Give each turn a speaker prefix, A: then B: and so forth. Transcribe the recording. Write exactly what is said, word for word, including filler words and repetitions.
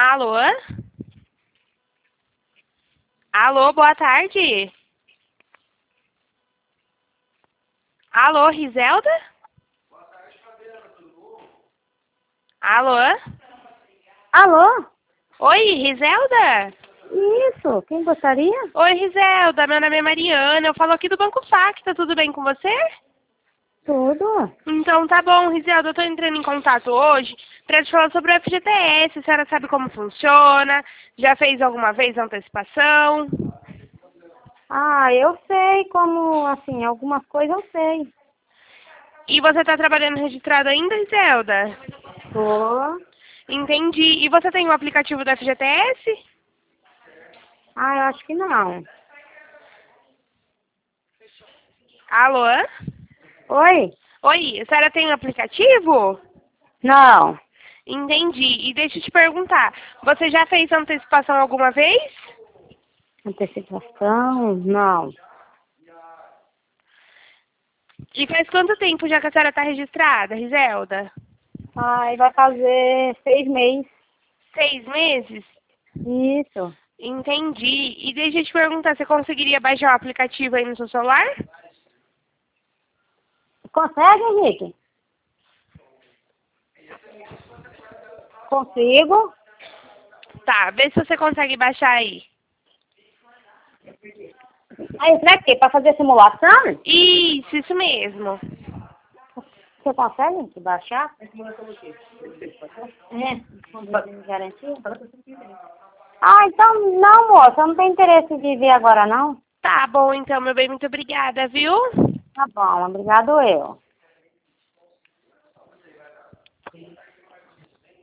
A: Alô? Alô, boa tarde. Alô, Rizelda? Alô?
B: Alô?
A: Oi, Rizelda?
B: Isso, quem gostaria?
A: Oi, Rizelda, meu nome é Mariana, eu falo aqui do Banco Facta, tudo bem com você?
B: Tudo.
A: Então tá bom, Rizelda, eu tô entrando em contato hoje para te falar sobre o F G T S, a senhora sabe como funciona, já fez alguma vez antecipação?
B: Ah, eu sei como, assim, algumas coisas eu sei.
A: E você tá trabalhando registrado ainda, Rizelda?
B: Tô.
A: Entendi. E você tem o aplicativo do F G T S?
B: Ah, eu acho que não.
A: Alô?
B: Oi?
A: Oi, a senhora tem o aplicativo?
B: Não.
A: Entendi. E deixa eu te perguntar, você já fez antecipação alguma vez?
B: Antecipação? Não.
A: E faz quanto tempo já que a senhora está registrada, Rizelda?
B: Ai, vai fazer seis meses.
A: Seis meses?
B: Isso.
A: Entendi. E deixa eu te perguntar, você conseguiria baixar o aplicativo aí no seu celular?
B: Consegue, Henrique? Consigo.
A: Tá, vê se você consegue baixar aí.
B: Aí, isso é o quê? Pra fazer simulação?
A: Isso, isso mesmo.
B: Você consegue, Henrique, baixar? É. Garantia? Ah, então, não, moça, eu não tenho interesse de ver agora, não.
A: Tá bom, então, meu bem, muito obrigada, viu?
B: Tá bom, obrigado eu.